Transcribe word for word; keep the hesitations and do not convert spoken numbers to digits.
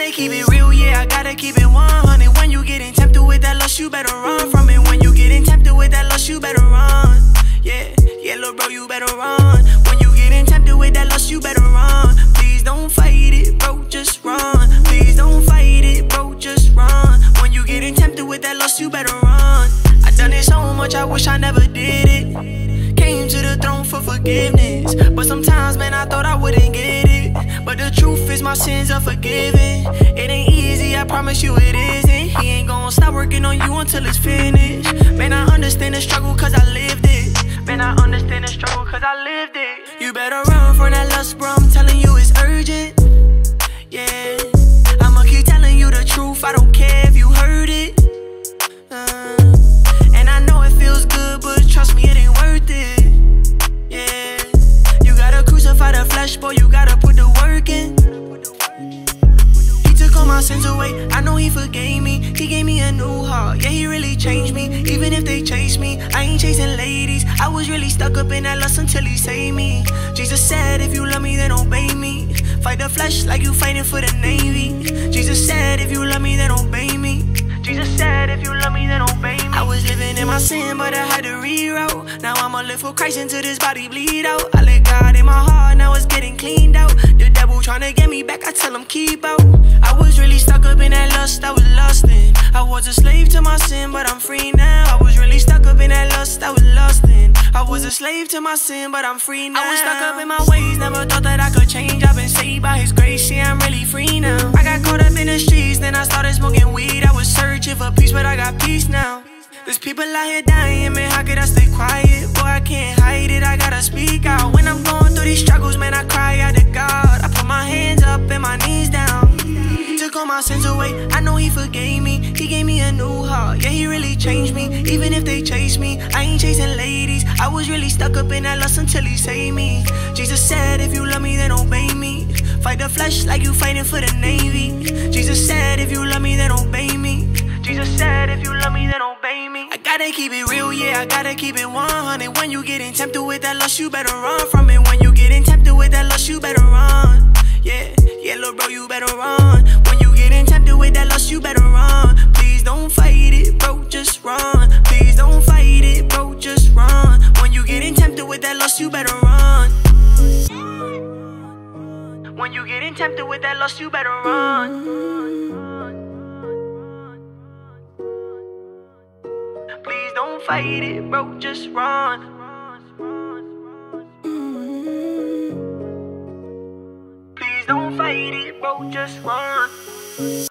gotta keep it real, yeah, I gotta keep it one hundred. When you getting tempted with that lust, you better run from it. When you getting tempted with that lust, you better run. Yeah, yeah, little bro, you better run. When you getting tempted with that lust, you better run. Please don't fight it, bro, just run. Please don't fight it, bro, just run. When you getting tempted with that lust, you better run. I done it so much, I wish I never did it. Came to the throne for forgiveness, but sometimes, man, I thought I wouldn't get it. But the truth is my sins are forgiven. It ain't easy, I promise you it isn't. He ain't gon' stop working on you until it's finished. Man, I understand the struggle cause I lived it. Man, I understand the struggle cause I lived it. You better run from that lust, bro, I'm telling you it's urgent. Yeah, I'ma keep telling you the truth, I don't care if you heard it. uh, And I know it feels good, but trust me, it ain't worth it. Yeah, you gotta crucify the flesh, boy, you gotta put the work in. He took all my sins away, I know he forgave me. He gave me a new heart, yeah, he really changed me. Even if they chase me, I ain't chasing ladies. I was really stuck up in that lust until he saved me. Jesus said, if you love me, then obey me. Fight the flesh like you fighting for the Navy. Jesus said, if you love me, then obey me. Jesus said, if you love me, then obey me. I was living in my sin, but I had to reroute. Now I'ma live for Christ until this body bleed out. I let God in my heart, now it's getting cleaned out. The devil tryna get me back, I tell him keep out. I was really stuck up in that lust, I was lusting. I was a slave to my sin, but I'm free now. I was really stuck up in that lust, I was lusting. I was a slave to my sin, but I'm free now. I was stuck up in my ways, never thought that I could change. I've been saved by his grace, yeah, I'm really free now. I got caught up in the streets, then I started smoking weed. I was searching for peace, but I got peace now. There's people out here dying, man, how could I stay quiet? Boy, I can't hide it, I gotta speak out. When I'm going through these struggles, man, I cry out to God. I put my hands up and my knees down. He took all my sins away, I know he forgave me. He gave me a new heart, yeah, he really changed me. Even if they chase me, I ain't chasing ladies. I was really stuck up in that lust until he saved me. Jesus said, if you love me, then obey me. Fight the flesh like you fighting for the Navy. Jesus said, if you love me, then obey me. Jesus said, if you love me, then obey me. I gotta keep it real, yeah, I gotta keep it one hundred. When you getting tempted with that lust, you better run from it. When you getting tempted with that lust, you better run. Yeah, yeah, little bro, you better run. When you getting tempted with that lust, you better run. Please don't fight it, bro, just run. Please don't fight it, bro, just run. When you getting tempted with that lust, you better run. When you getting tempted with that lust, you better run. Please don't fight it, bro, just run. Please don't fight it, bro, just run.